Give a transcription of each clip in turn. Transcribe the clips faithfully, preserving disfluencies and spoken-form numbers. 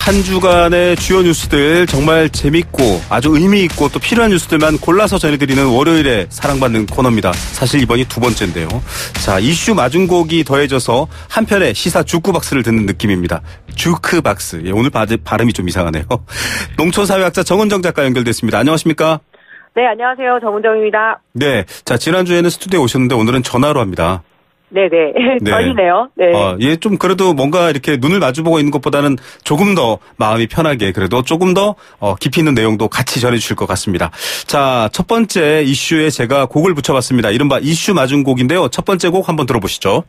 한 주간의 주요 뉴스들 정말 재밌고 아주 의미 있고 또 필요한 뉴스들만 골라서 전해드리는 월요일에 사랑받는 코너입니다. 사실 이번이 두 번째인데요. 자, 이슈 마중곡이 더해져서 한편의 시사 주크박스를 듣는 느낌입니다. 주크박스. 예, 오늘 발음이 좀 이상하네요. 농촌사회학자 정은정 작가 연결됐습니다. 안녕하십니까? 네, 안녕하세요. 정은정입니다. 네, 자, 지난주에는 스튜디오에 오셨는데 오늘은 전화로 합니다. 네네. 네. 떨리네요. 네. 어, 예, 좀 그래도 뭔가 이렇게 눈을 마주보고 있는 것보다는 조금 더 마음이 편하게 그래도 조금 더 어, 깊이 있는 내용도 같이 전해주실 것 같습니다. 자, 첫 번째 이슈에 제가 곡을 붙여봤습니다. 이른바 이슈 마중곡인데요. 첫 번째 곡 한번 들어보시죠.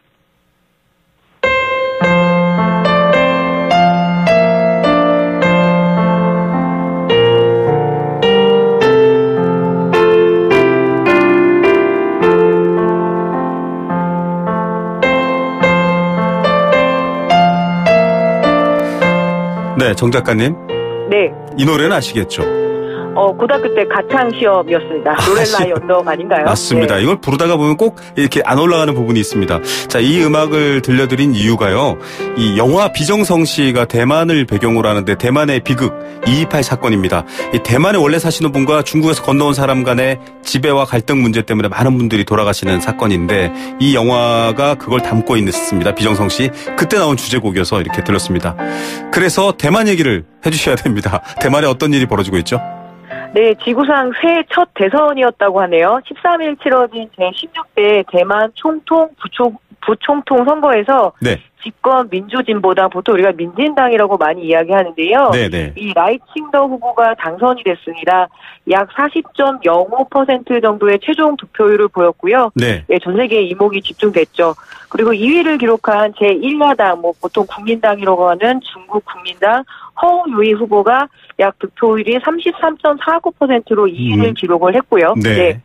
네, 정 작가님. 네. 이 노래는 아시겠죠? 어, 고등학교 때 가창 시험이었습니다. 로렐라의 언덕 아닌가요? 맞습니다. 네. 이걸 부르다가 보면 꼭 이렇게 안 올라가는 부분이 있습니다. 자, 이 음악을 들려드린 이유가요. 이 영화 비정성시가 대만을 배경으로 하는데 대만의 비극 이이팔 사건입니다. 이 대만에 원래 사시는 분과 중국에서 건너온 사람 간의 지배와 갈등 문제 때문에 많은 분들이 돌아가시는 사건인데 이 영화가 그걸 담고 있습니다. 비정성시. 그때 나온 주제곡이어서 이렇게 들었습니다. 그래서 대만 얘기를 해주셔야 됩니다. 대만에 어떤 일이 벌어지고 있죠? 네, 지구상 새해 첫 대선이었다고 하네요. 십삼 일 치러진 제십육 대 대만 총통 부총, 부총통 선거에서 네. 집권 민주진보당, 보통 우리가 민진당이라고 많이 이야기하는데요. 네네. 이 라이칭더 후보가 당선이 됐습니다. 약 사십 점 영오 퍼센트 정도의 최종 득표율을 보였고요. 네. 네, 전 세계에 이목이 집중됐죠. 그리고 이 위를 기록한 제일 야당, 뭐 보통 국민당이라고 하는 중국 국민당 허우유이 후보가 약 득표율이 삼십삼 점 사구 퍼센트로 이 위를 음. 기록을 했고요. 네. 네.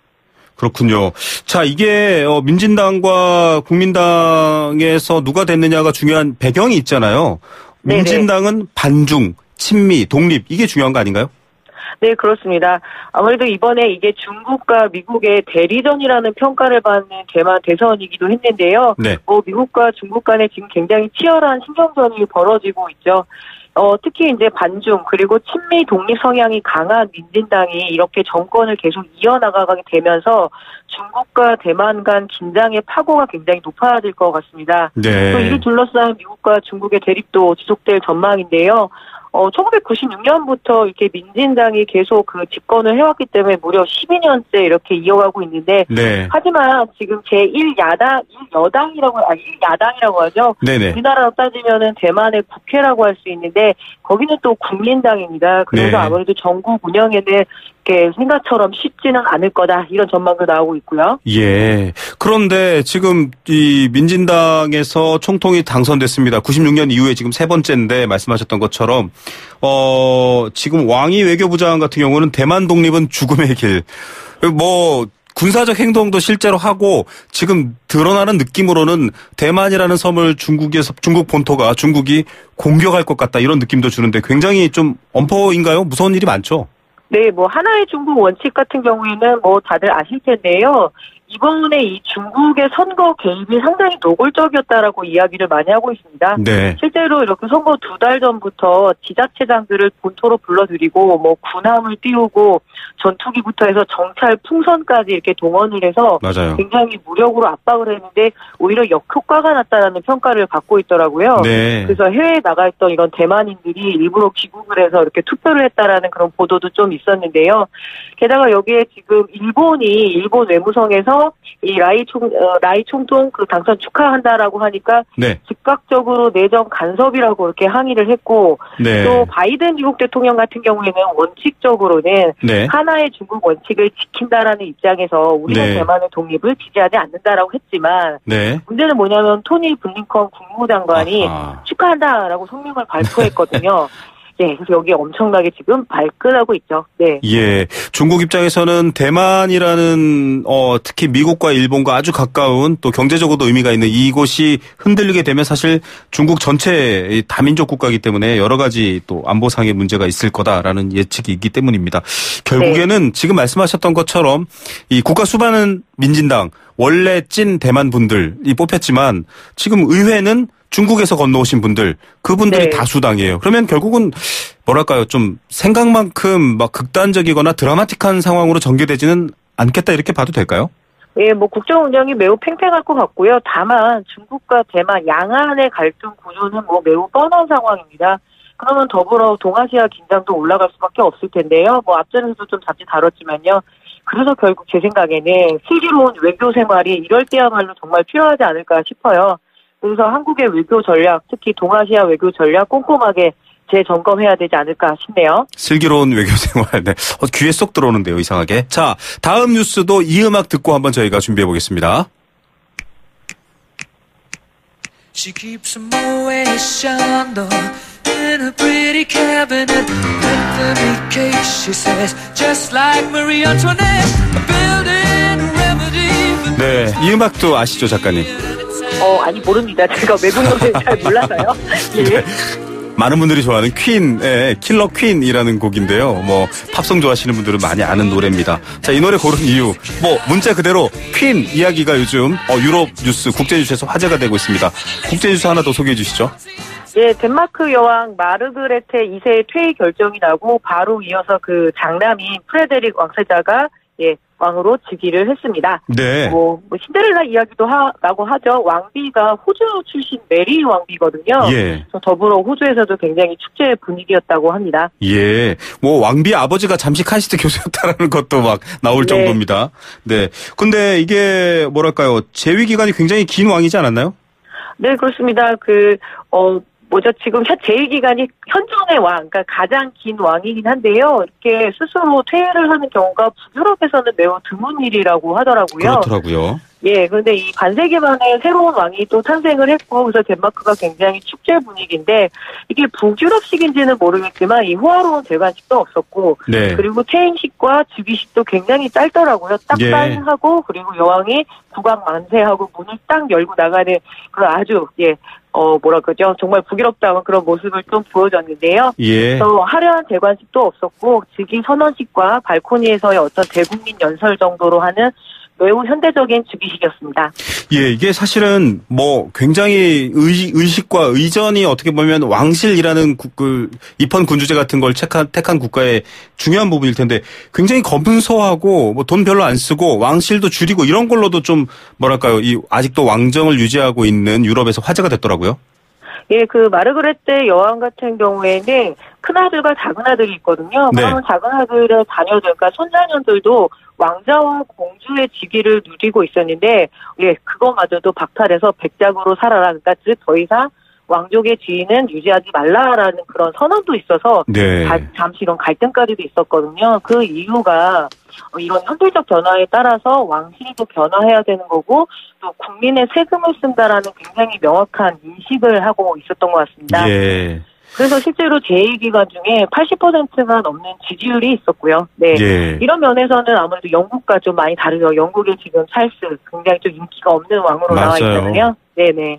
그렇군요. 자, 이게 민진당과 국민당에서 누가 됐느냐가 중요한 배경이 있잖아요. 민진당은 네네. 반중, 친미, 독립 이게 중요한 거 아닌가요? 네, 그렇습니다. 아무래도 이번에 이게 중국과 미국의 대리전이라는 평가를 받는 대만 대선이기도 했는데요. 네. 뭐 미국과 중국 간에 지금 굉장히 치열한 신경전이 벌어지고 있죠. 어, 특히 이제 반중 그리고 친미 독립 성향이 강한 민진당이 이렇게 정권을 계속 이어나가게 되면서 중국과 대만 간 긴장의 파고가 굉장히 높아질 것 같습니다. 네. 또 이를 둘러싼 미국과 중국의 대립도 지속될 전망인데요. 어, 천구백구십육 년부터 이렇게 민진당이 계속 그 집권을 해왔기 때문에 무려 십이 년째 이렇게 이어가고 있는데, 네. 하지만 지금 제일 야당, 일 여당이라고, 아, 일 야당이라고 하죠. 네네. 우리나라로 따지면은 대만의 국회라고 할 수 있는데, 거기는 또 국민당입니다. 그래서 네. 아무래도 전국 운영에는 이렇게 생각처럼 쉽지는 않을 거다, 이런 전망도 나오고 있고요. 예. 그런데 지금 이 민진당에서 총통이 당선됐습니다. 구십육 년 이후에 지금 세 번째인데, 말씀하셨던 것처럼, 어, 지금 왕이 외교부장 같은 경우는 대만 독립은 죽음의 길. 뭐, 군사적 행동도 실제로 하고 지금 드러나는 느낌으로는 대만이라는 섬을 중국에서, 중국 본토가 중국이 공격할 것 같다 이런 느낌도 주는데 굉장히 좀 엄포인가요? 무서운 일이 많죠? 네, 뭐, 하나의 중국 원칙 같은 경우에는 뭐 다들 아실 텐데요. 이번에 이 중국의 선거 개입이 상당히 노골적이었다라고 이야기를 많이 하고 있습니다. 네. 실제로 이렇게 선거 두 달 전부터 지자체장들을 본토로 불러들이고 뭐 군함을 띄우고 전투기부터 해서 정찰 풍선까지 이렇게 동원을 해서 맞아요. 굉장히 무력으로 압박을 했는데 오히려 역효과가 났다라는 평가를 받고 있더라고요. 네. 그래서 해외에 나가 있던 이런 대만인들이 일부러 귀국을 해서 이렇게 투표를 했다라는 그런 보도도 좀 있었는데요. 게다가 여기에 지금 일본이 일본 외무성에서 이 라이 총, 어, 라이 총통 그 당선 축하한다라고 하니까 네. 즉각적으로 내정 간섭이라고 이렇게 항의를 했고 네. 또 바이든 미국 대통령 같은 경우에는 원칙적으로는 네. 하나의 중국 원칙을 지킨다라는 입장에서 우리는 네. 대만의 독립을 지지하지 않는다라고 했지만 네. 문제는 뭐냐면 토니 블링컨 국무부 장관이 아하. 축하한다라고 성명을 발표했거든요. 네, 그래서 여기에 엄청나게 지금 발끈하고 있죠. 네. 예. 중국 입장에서는 대만이라는, 어, 특히 미국과 일본과 아주 가까운 또 경제적으로도 의미가 있는 이곳이 흔들리게 되면 사실 중국 전체 다민족 국가이기 때문에 여러 가지 또 안보상의 문제가 있을 거다라는 예측이 있기 때문입니다. 결국에는 네. 지금 말씀하셨던 것처럼 이 국가 수반은 민진당, 원래 찐 대만 분들이 뽑혔지만 지금 의회는 중국에서 건너오신 분들, 그분들이 네. 다수당이에요. 그러면 결국은 뭐랄까요, 좀 생각만큼 막 극단적이거나 드라마틱한 상황으로 전개되지는 않겠다 이렇게 봐도 될까요? 예, 뭐 국정 운영이 매우 팽팽할 것 같고요. 다만 중국과 대만 양안의 갈등 구조는 뭐 매우 뻔한 상황입니다. 그러면 더불어 동아시아 긴장도 올라갈 수밖에 없을 텐데요. 뭐 앞전에서도 좀 잠시 다뤘지만요. 그래서 결국 제 생각에는 슬기로운 외교 생활이 이럴 때야말로 정말 필요하지 않을까 싶어요. 그래서 한국의 외교 전략, 특히 동아시아 외교 전략 꼼꼼하게 재점검해야 되지 않을까 싶네요. 슬기로운 외교 생활. 네. 어, 귀에 쏙 들어오는데요, 이상하게. 자, 다음 뉴스도 이 음악 듣고 한번 저희가 준비해 보겠습니다. She keeps a Moet Chandon in a pretty cabinet. Anthony cake, she says, just like Marie Antoinette. Building a remedy. 네, 이 음악도 아시죠, 작가님? 어, 아니 모릅니다. 제가 외국 노래 잘 몰라서요. 예. 네. 많은 분들이 좋아하는 퀸의 킬러 퀸이라는 곡인데요. 뭐 팝송 좋아하시는 분들은 많이 아는 노래입니다. 자, 이 노래 고른 이유, 뭐 문자 그대로 퀸 이야기가 요즘 어, 유럽 뉴스, 국제 뉴스에서 화제가 되고 있습니다. 국제 뉴스 하나 더 소개해 주시죠. 예, 덴마크 여왕 마르그레테 이 세의 퇴위 결정이 나고 바로 이어서 그 장남인 프레데릭 왕세자가 예 왕으로 즉위를 했습니다. 네. 뭐, 뭐 신데렐라 이야기도 하라고 하죠. 왕비가 호주 출신 메리 왕비거든요. 예. 더불어 호주에서도 굉장히 축제 분위기였다고 합니다. 예. 뭐 왕비 아버지가 잠시 카이스트 교수였다라는 것도 막 나올 네. 정도입니다. 네. 근데 이게 뭐랄까요? 재위 기간이 굉장히 긴 왕이지 않았나요? 네, 그렇습니다. 그 어. 뭐죠? 지금 재위 기간이 현존의 왕, 그러니까 가장 긴 왕이긴 한데요. 이렇게 스스로 퇴위를 하는 경우가 북유럽에서는 매우 드문 일이라고 하더라고요. 그렇더라고요. 예, 그런데 이 반세기 만에 새로운 왕이 또 탄생을 했고, 그래서 덴마크가 굉장히 축제 분위기인데, 이게 북유럽식인지는 모르겠지만, 이 호화로운 대관식도 없었고, 네. 그리고 퇴임식과 즉위식도 굉장히 짧더라고요. 딱딱하고, 예. 그리고 여왕이 국왕 만세하고 문을 딱 열고 나가는 그런 아주, 예, 어, 뭐라 그러죠? 정말 북유럽다운 그런 모습을 좀 보여줬는데요. 예. 또 화려한 대관식도 없었고, 즉위 선언식과 발코니에서의 어떤 대국민 연설 정도로 하는 매우 현대적인 즉위식이었습니다. 예, 이게 사실은 뭐 굉장히 의, 의식과 의전이 어떻게 보면 왕실이라는 국, 그 입헌 군주제 같은 걸 택한, 택한 국가의 중요한 부분일 텐데 굉장히 검소하고 뭐 돈 별로 안 쓰고 왕실도 줄이고 이런 걸로도 좀 뭐랄까요, 이 아직도 왕정을 유지하고 있는 유럽에서 화제가 됐더라고요. 예, 그 마르그레테 여왕 같은 경우에는 큰 아들과 작은 아들이 있거든요. 네. 그러면 작은 아들의 자녀들, 그러니까 손자녀들도 왕자와 공주의 직위를 누리고 있었는데, 예, 그거마저도 박탈해서 백작으로 살아라. 그러니까 즉 더 이상 왕족의 지위는 유지하지 말라라는 그런 선언도 있어서 네. 자, 잠시 이런 갈등까지도 있었거든요. 그 이유가 이런 현대적 변화에 따라서 왕실도 변화해야 되는 거고 또 국민의 세금을 쓴다라는 굉장히 명확한 인식을 하고 있었던 것 같습니다. 예. 그래서 실제로 재위 기간 중에 팔십 퍼센트가 넘는 지지율이 있었고요. 네. 예. 이런 면에서는 아무래도 영국과 좀 많이 다르죠. 영국의 지금 찰스 굉장히 좀 인기가 없는 왕으로 맞아요. 나와 있잖아요. 네네.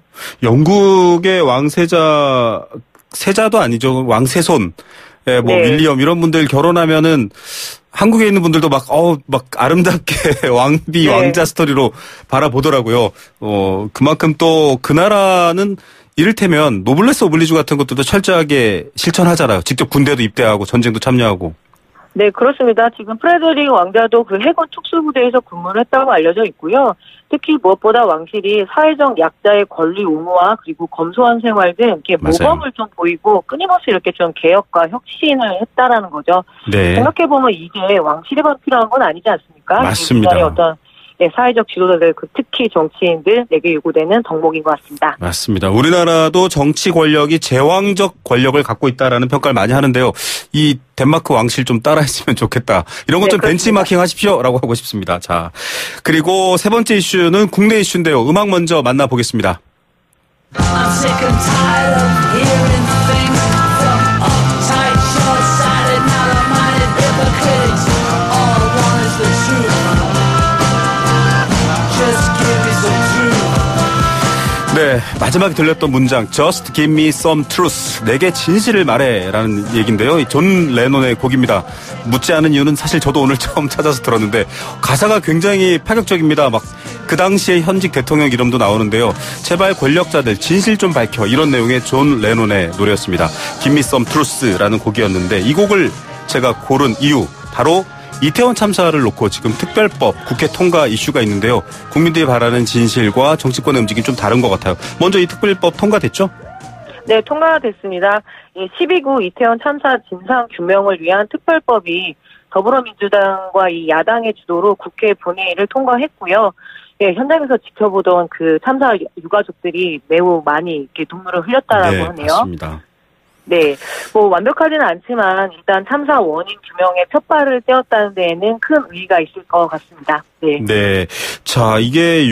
영국의 왕세자, 세자도 아니죠. 왕세손, 예, 뭐, 네. 윌리엄 이런 분들 결혼하면은 한국에 있는 분들도 막, 어우, 막 아름답게 왕비, 네. 왕자 스토리로 바라보더라고요. 어, 그만큼 또 그 나라는 이를테면 노블레스 오블리주 같은 것들도 철저하게 실천하잖아요. 직접 군대도 입대하고 전쟁도 참여하고. 네, 그렇습니다. 지금 프레데릭 왕자도 그 해군 특수부대에서 근무를 했다고 알려져 있고요. 특히 무엇보다 왕실이 사회적 약자의 권리 옹호와 그리고 검소한 생활 등 이렇게 모범을 좀 보이고 끊임없이 이렇게 좀 개혁과 혁신을 했다라는 거죠. 네. 생각해보면 이게 왕실에만 필요한 건 아니지 않습니까? 맞습니다. 어떤 네, 사회적 지도자들, 특히 정치인들에게 요구되는 덕목인 것 같습니다. 맞습니다. 우리나라도 정치 권력이 제왕적 권력을 갖고 있다라는 평가를 많이 하는데요. 이 덴마크 왕실 좀 따라했으면 좋겠다. 이런 것 좀 네, 벤치마킹 하십시오라고 하고 싶습니다. 자, 그리고 세 번째 이슈는 국내 이슈인데요. 음악 먼저 만나보겠습니다. I'm sick and tired of hearing things from uptight, short-sighted, narrow-minded hypocrites. All I want is the truth. 네, 마지막에 들렸던 문장 Just give me some truth. 내게 진실을 말해라는 얘기인데요. 존 레논의 곡입니다. 묻지 않은 이유는 사실 저도 오늘 처음 찾아서 들었는데 가사가 굉장히 파격적입니다. 막 그 당시에 현직 대통령 이름도 나오는데요. 제발 권력자들 진실 좀 밝혀 이런 내용의 존 레논의 노래였습니다. Give Me Some Truth라는 곡이었는데 이 곡을 제가 고른 이유 바로 이태원 참사를 놓고 지금 특별법 국회 통과 이슈가 있는데요. 국민들이 바라는 진실과 정치권의 움직임이 좀 다른 것 같아요. 먼저 이 특별법 통과됐죠? 네, 통과됐습니다. 십이 구 이태원 참사 진상 규명을 위한 특별법이 더불어민주당과 이 야당의 주도로 국회 본회의를 통과했고요. 예, 현장에서 지켜보던 그 참사 유가족들이 매우 많이 이렇게 눈물을 흘렸다라고 네, 하네요. 맞습니다. 네, 뭐 완벽하지는 않지만 일단 참사 원인 규명에 푯발을 떼었다는 데에는 큰 의의가 있을 것 같습니다. 네. 네. 자, 이게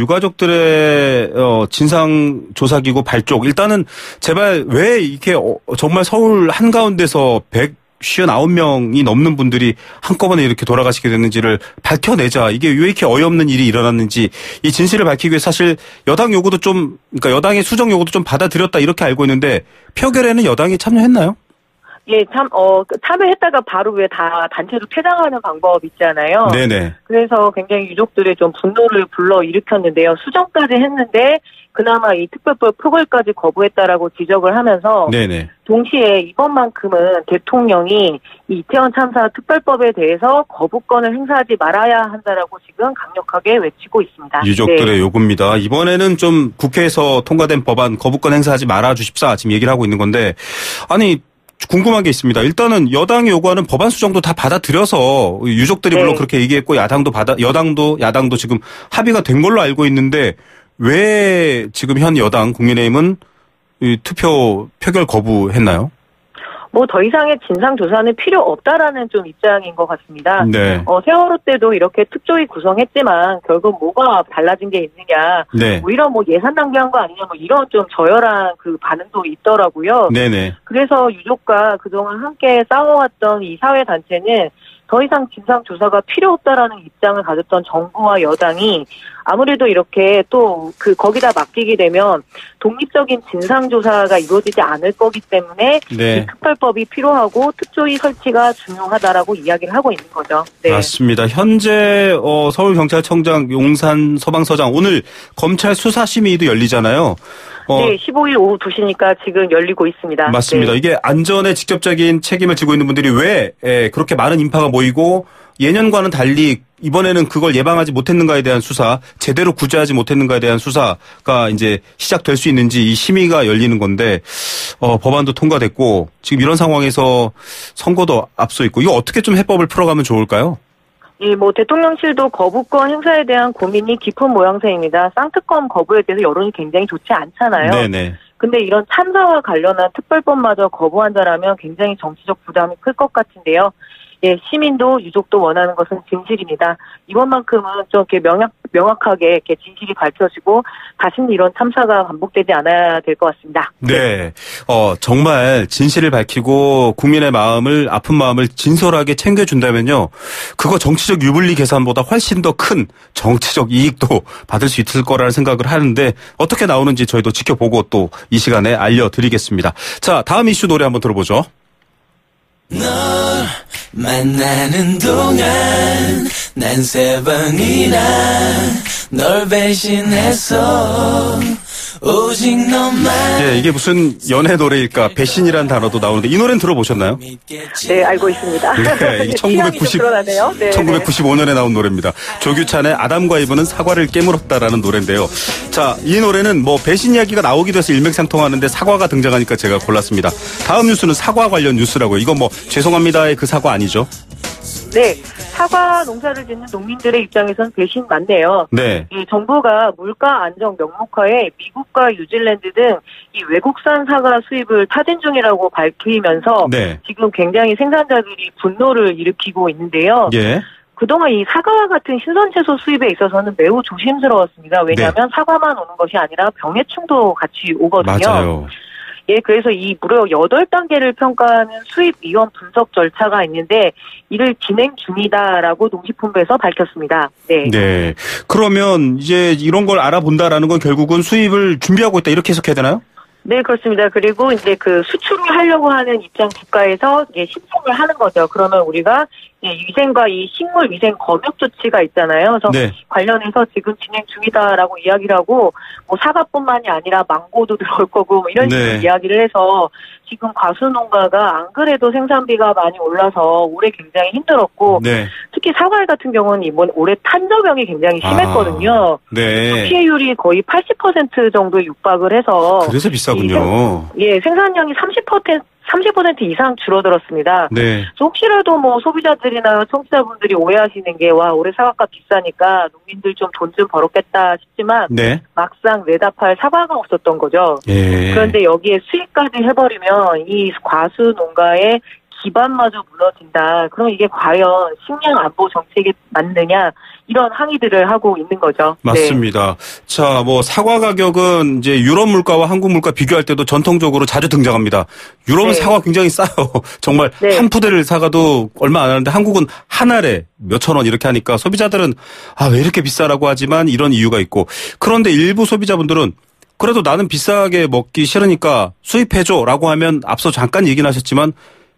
유가족들의 어, 진상조사기구 발족. 일단은 제발 왜 이렇게 어, 정말 서울 한가운데서 백오십구 명이 넘는 분들이 한꺼번에 이렇게 돌아가시게 됐는지를 밝혀내자. 이게 왜 이렇게 어이없는 일이 일어났는지 이 진실을 밝히기 위해 사실 여당 요구도 좀, 그러니까 여당의 수정 요구도 좀 받아들였다 이렇게 알고 있는데 표결에는 여당이 참여했나요? 예, 참, 어, 참여했다가 바로 왜 다 단체로 퇴장하는 방법 있잖아요. 네네. 그래서 굉장히 유족들의 좀 분노를 불러 일으켰는데요. 수정까지 했는데, 그나마 이 특별법 표결까지 거부했다라고 지적을 하면서, 네네. 동시에 이번만큼은 대통령이 이 이태원 참사 특별법에 대해서 거부권을 행사하지 말아야 한다라고 지금 강력하게 외치고 있습니다. 유족들의 네. 요구입니다. 이번에는 좀 국회에서 통과된 법안 거부권 행사하지 말아 주십사 지금 얘기를 하고 있는 건데, 아니, 궁금한 게 있습니다. 일단은 여당이 요구하는 법안 수정도 다 받아들여서 유족들이 네. 물론 그렇게 얘기했고 야당도 받아 여당도 야당도 지금 합의가 된 걸로 알고 있는데 왜 지금 현 여당 국민의힘은 이 투표 표결 거부했나요? 뭐 더 이상의 진상 조사는 필요 없다라는 좀 입장인 것 같습니다. 네. 어, 세월호 때도 이렇게 특조위 구성했지만 결국 뭐가 달라진 게 있느냐. 네. 오히려 뭐 예산 낭비한 거 아니냐 뭐 이런 좀 저열한 그 반응도 있더라고요. 네네. 그래서 유족과 그동안 함께 싸워왔던 이 사회 단체는 더 이상 진상 조사가 필요 없다라는 입장을 가졌던 정부와 여당이 아무래도 이렇게 또 그 거기다 맡기게 되면 독립적인 진상 조사가 이루어지지 않을 거기 때문에 네. 이 특별법이 필요하고 특조위 설치가 중요하다라고 이야기를 하고 있는 거죠. 네. 맞습니다. 현재 어, 서울경찰청장 용산 서방서장 오늘 검찰 수사심의도 열리잖아요. 어, 네, 십오 일 오후 두 시니까 지금 열리고 있습니다. 맞습니다. 네. 이게 안전에 직접적인 책임을 지고 있는 분들이 왜 에, 그렇게 많은 인파가 모이고 예년과는 달리 이번에는 그걸 예방하지 못했는가에 대한 수사, 제대로 구제하지 못했는가에 대한 수사가 이제 시작될 수 있는지 이 심의가 열리는 건데 어, 법안도 통과됐고 지금 이런 상황에서 선거도 앞서 있고 이거 어떻게 좀 해법을 풀어가면 좋을까요? 예, 뭐 대통령실도 거부권 행사에 대한 고민이 깊은 모양새입니다. 쌍특검 거부에 대해서 여론이 굉장히 좋지 않잖아요. 네네. 근데 이런 참사와 관련한 특별법마저 거부한다라면 굉장히 정치적 부담이 클 것 같은데요. 예, 시민도 유족도 원하는 것은 진실입니다. 이번만큼은 좀 이렇게 명확, 명확하게 이렇게 진실이 밝혀지고 다시는 이런 참사가 반복되지 않아야 될 것 같습니다. 네. 어, 정말 진실을 밝히고 국민의 마음을, 아픈 마음을 진솔하게 챙겨준다면요. 그거 정치적 유불리 계산보다 훨씬 더 큰 정치적 이익도 받을 수 있을 거라는 생각을 하는데 어떻게 나오는지 저희도 지켜보고 또 이 시간에 알려드리겠습니다. 자, 다음 이슈 노래 한번 들어보죠. 널 만나는 동안 난 세 번이나 널 배신했어 오직 너만. 예, 이게 무슨 연애 노래일까? 배신이라는 단어도 나오는데 이 노래는 들어보셨나요? 네, 알고 있습니다. 네, 이게 천구백구십, 네, 천구백구십오 년에 나온 노래입니다. 조규찬의 아담과 이브는 사과를 깨물었다라는 노래인데요. 자, 이 노래는 뭐 배신 이야기가 나오기도 해서 일맥상통하는데 사과가 등장하니까 제가 골랐습니다. 다음 뉴스는 사과 관련 뉴스라고요. 이건 뭐 죄송합니다의 그 사과 아니죠? 네. 사과 농사를 짓는 농민들의 입장에선 배신 맞네요. 네. 이 정부가 물가 안정 명목하에 미국과 뉴질랜드 등 이 외국산 사과 수입을 타진 중이라고 밝히면서 네. 지금 굉장히 생산자들이 분노를 일으키고 있는데요. 예. 그동안 이 사과와 같은 신선채소 수입에 있어서는 매우 조심스러웠습니다. 왜냐하면 네. 사과만 오는 것이 아니라 병해충도 같이 오거든요. 맞아요. 예, 그래서 이 무려 여덟 단계를 평가하는 수입 위험 분석 절차가 있는데 이를 진행 중이다라고 농식품부에서 밝혔습니다. 네. 네. 그러면 이제 이런 걸 알아본다라는 건 결국은 수입을 준비하고 있다 이렇게 해석해야 되나요? 네, 그렇습니다. 그리고 이제 그 수출을 하려고 하는 입장 국가에서 이제 신청을 하는 거죠. 그러면 우리가 위생과 이 식물 위생 검역 조치가 있잖아요. 그래서 네. 관련해서 지금 진행 중이다라고 이야기를 하고 뭐 사과뿐만이 아니라 망고도 들어올 거고 뭐 이런 식으로 네. 이야기를 해서 지금 과수 농가가 안 그래도 생산비가 많이 올라서 올해 굉장히 힘들었고 네. 특히 사과 같은 경우는 이번 올해 탄저병이 굉장히 심했거든요. 아, 네. 피해율이 거의 팔십 퍼센트 정도 육박을 해서 그래서 비싸군요. 생, 예, 생산량이 삼십 퍼센트 삼십 퍼센트 이상 줄어들었습니다. 네. 혹시라도 뭐 소비자들이나 청취자분들이 오해하시는 게 와 올해 사과가 비싸니까 농민들 좀 돈 좀 벌었겠다 싶지만 네. 막상 내다 팔 사과가 없었던 거죠. 예. 그런데 여기에 수입까지 해버리면 이 과수 농가의 기반마저 무너진다. 그럼 이게 과연 식량 안보 정책에 맞느냐 이런 항의들을 하고 있는 거죠. 맞습니다. 네. 자, 뭐 사과 가격은 이제 유럽 물가와 한국 물가 비교할 때도 전통적으로 자주 등장합니다. 유럽은 네. 사과 굉장히 싸요. 정말 네. 한 푸대를 사가도 얼마 안 하는데 한국은 한 알에 몇천 원 이렇게 하니까 소비자들은 아, 왜 이렇게 비싸라고 하지만 이런 이유가 있고 그런데 일부 소비자분들은 그래도 나는 비싸게 먹기 싫으니까 수입해줘라고 하면 앞서 잠깐 얘기는 하셨지만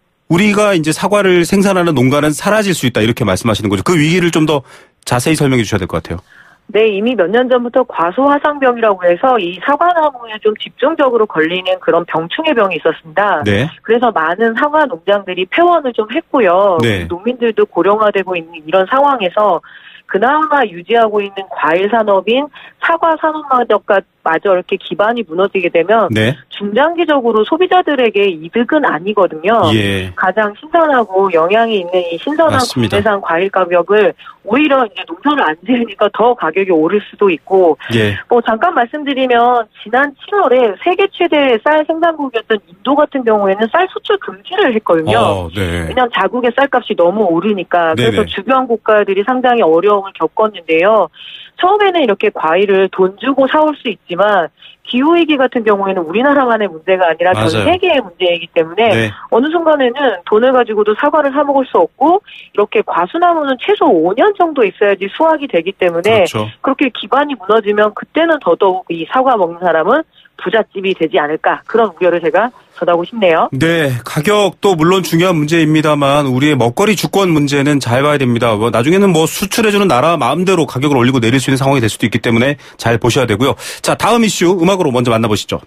우리가 이제 사과를 생산하는 농가는 사라질 수 있다 이렇게 말씀하시는 거죠. 그 위기를 좀 더 자세히 설명해 주셔야 될 것 같아요. 네, 이미 몇 년 전부터 과수화상병이라고 해서 이 사과나무에 좀 집중적으로 걸리는 그런 병충해 병이 있었습니다. 네. 그래서 많은 사과 농장들이 폐원을 좀 했고요. 네. 농민들도 고령화되고 있는 이런 상황에서 그나마 유지하고 있는 과일 산업인 사과 산업마저가 마저 이렇게 기반이 무너지게 되면 네. 중장기적으로 소비자들에게 이득은 아니거든요. 예. 가장 신선하고 영양이 있는 이 신선한 맞습니다. 국내산 과일 가격을 오히려 이제 농사를 안 지으니까 더 가격이 오를 수도 있고, 예. 뭐 잠깐 말씀드리면 지난 칠월에 세계 최대 쌀 생산국이었던 인도 같은 경우에는 쌀 수출 금지를 했거든요. 어, 네. 왜냐하면 자국의 쌀값이 너무 오르니까. 네네. 그래서 주변 국가들이 상당히 어려움을 겪었는데요. 처음에는 이렇게 과일을 돈 주고 사올 수 있지만 기후위기 같은 경우에는 우리나라만의 문제가 아니라 맞아요. 전 세계의 문제이기 때문에 네. 어느 순간에는 돈을 가지고도 사과를 사 먹을 수 없고 이렇게 과수나무는 최소 오 년 정도 있어야지 수확이 되기 때문에 그렇죠. 그렇게 기반이 무너지면 그때는 더더욱 이 사과 먹는 사람은 부잣집이 되지 않을까 그런 우려를 제가 전하고 싶네요. 네, 가격도 물론 중요한 문제입니다만 우리의 먹거리 주권 문제는 잘 봐야 됩니다. 뭐 나중에는 뭐 수출해주는 나라 마음대로 가격을 올리고 내릴 수 있는 상황이 될 수도 있기 때문에 잘 보셔야 되고요. 자, 다음 이슈 음악으로 먼저 만나보시죠.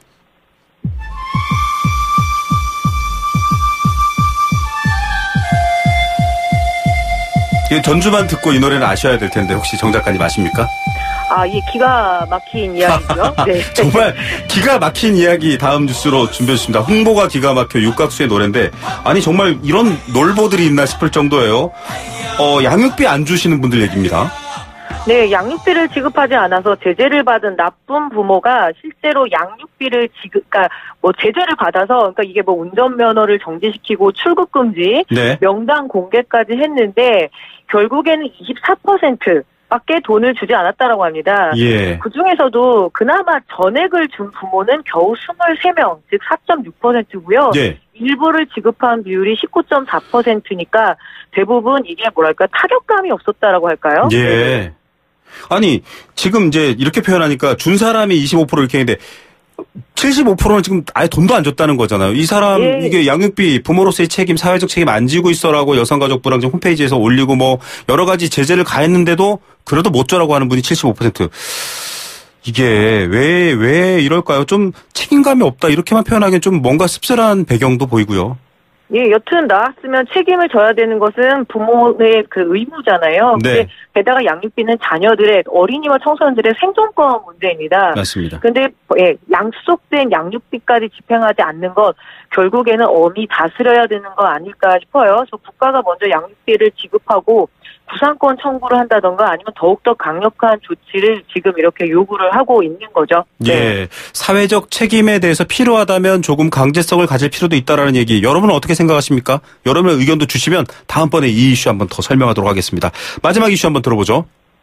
전주만 듣고 이 노래는 아셔야 될 텐데 혹시 정 작가님 아십니까? 아, 이 기가 막힌 이야기죠. 네. 정말 기가 막힌 이야기 다음 뉴스로 준비했습니다. 홍보가 기가 막혀 육각수의 노래인데 아니 정말 이런 놀보들이 있나 싶을 정도예요. 어, 양육비 안 주시는 분들 얘기입니다. 네, 양육비를 지급하지 않아서 제재를 받은 나쁜 부모가 실제로 양육비를 지급, 그러니까 뭐 제재를 받아서, 그러니까 이게 뭐 운전면허를 정지시키고 출국 금지, 네. 명단 공개까지 했는데 결국에는 이십사 퍼센트 밖에 돈을 주지 않았다라고 합니다. 예. 그 중에서도 그나마 전액을 준 부모는 겨우 이십삼 명, 즉 사 점 육 퍼센트고요. 예. 일부를 지급한 비율이 십구 점 사 퍼센트니까 대부분 이게 뭐랄까 타격감이 없었다라고 할까요? 예. 네. 아니 지금 이제 이렇게 표현하니까 준 사람이 이십오 퍼센트 이렇게 했는데 칠십오 퍼센트는 지금 아예 돈도 안 줬다는 거잖아요. 이 사람 예. 이게 양육비 부모로서의 책임, 사회적 책임 안 지고 있어라고 여성가족부랑 지금 홈페이지에서 올리고 뭐 여러 가지 제재를 가했는데도 그래도 못 줘라고 하는 분이 칠십오 퍼센트. 이게 왜, 왜 이럴까요? 좀 책임감이 없다 이렇게만 표현하기엔 좀 뭔가 씁쓸한 배경도 보이고요. 예, 여튼 나왔으면 책임을 져야 되는 것은 부모의 그 의무잖아요. 네. 게다가 양육비는 자녀들의 어린이와 청소년들의 생존권 문제입니다. 맞습니다. 근데 예, 약속된 양육비까지 집행하지 않는 것 결국에는 엄히 다스려야 되는 거 아닐까 싶어요. 그래서 국가가 먼저 양육비를 지급하고 구상권 청구를 한다던가 아니면 더욱더 강력한 조치를 지금 이렇게 요구를 하고 있는 거죠. 네. 예, 사회적 책임에 대해서 필요하다면 조금 강제성을 가질 필요도 있다라는 얘기. 여러분은 어떻게 생각하십니까? 여러분의 의견도 주시면 다음번에 이 이슈 한번 더 설명하도록 하겠습니다. 마지막 이슈 한번 들어보죠.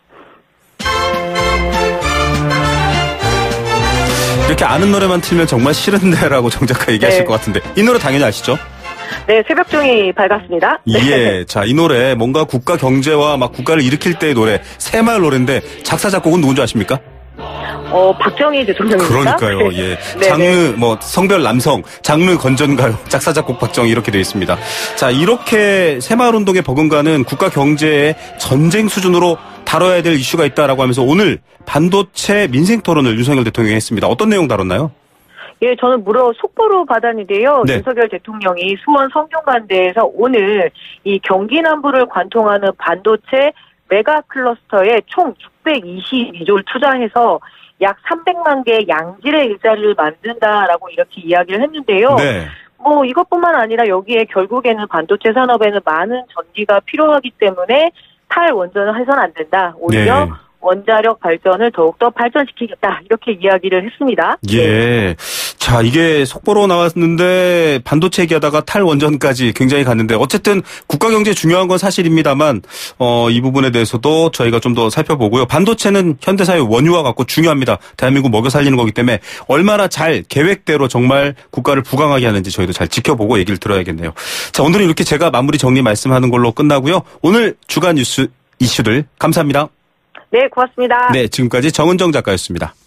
이렇게 아는 노래만 틀면 정말 싫은데라고 정 작가 얘기하실 네. 것 같은데 이 노래 당연히 아시죠? 네, 새벽종이 밝았습니다. 네. 예, 자, 이 노래 뭔가 국가 경제와 막 국가를 일으킬 때의 노래, 새마을 노래인데 작사 작곡은 누군지 아십니까? 어, 박정희 대통령입니다. 그러니까요. 예. 장르 뭐 성별 남성, 장르 건전가요, 작사 작곡 박정희 이렇게 되어 있습니다. 자, 이렇게 새마을운동에 버금가는 국가 경제의 전쟁 수준으로 다뤄야 될 이슈가 있다라고 하면서 오늘 반도체 민생 토론을 윤석열 대통령이 했습니다. 어떤 내용 다뤘나요? 예, 저는 무려 속보로 받았는데요. 네. 윤석열 대통령이 수원 성균관대에서 오늘 이 경기 남부를 관통하는 반도체 메가 클러스터에 총 육백이십이조를 투자해서 약 삼백만 개의 양질의 일자리를 만든다라고 이렇게 이야기를 했는데요. 네. 뭐 이것뿐만 아니라 여기에 결국에는 반도체 산업에는 많은 전기가 필요하기 때문에 탈원전을 해서는 안 된다. 오히려 네. 원자력 발전을 더욱더 발전시키겠다. 이렇게 이야기를 했습니다. 예. 자, 이게 속보로 나왔는데 반도체 얘기하다가 탈원전까지 굉장히 갔는데 어쨌든 국가 경제 중요한 건 사실입니다만 어, 이 부분에 대해서도 저희가 좀 더 살펴보고요. 반도체는 현대사회 원유와 같고 중요합니다. 대한민국 먹여 살리는 거기 때문에 얼마나 잘 계획대로 정말 국가를 부강하게 하는지 저희도 잘 지켜보고 얘기를 들어야겠네요. 자, 오늘은 이렇게 제가 마무리 정리 말씀하는 걸로 끝나고요. 오늘 주간 뉴스 이슈들 감사합니다. 네, 고맙습니다. 네, 지금까지 정은정 작가였습니다.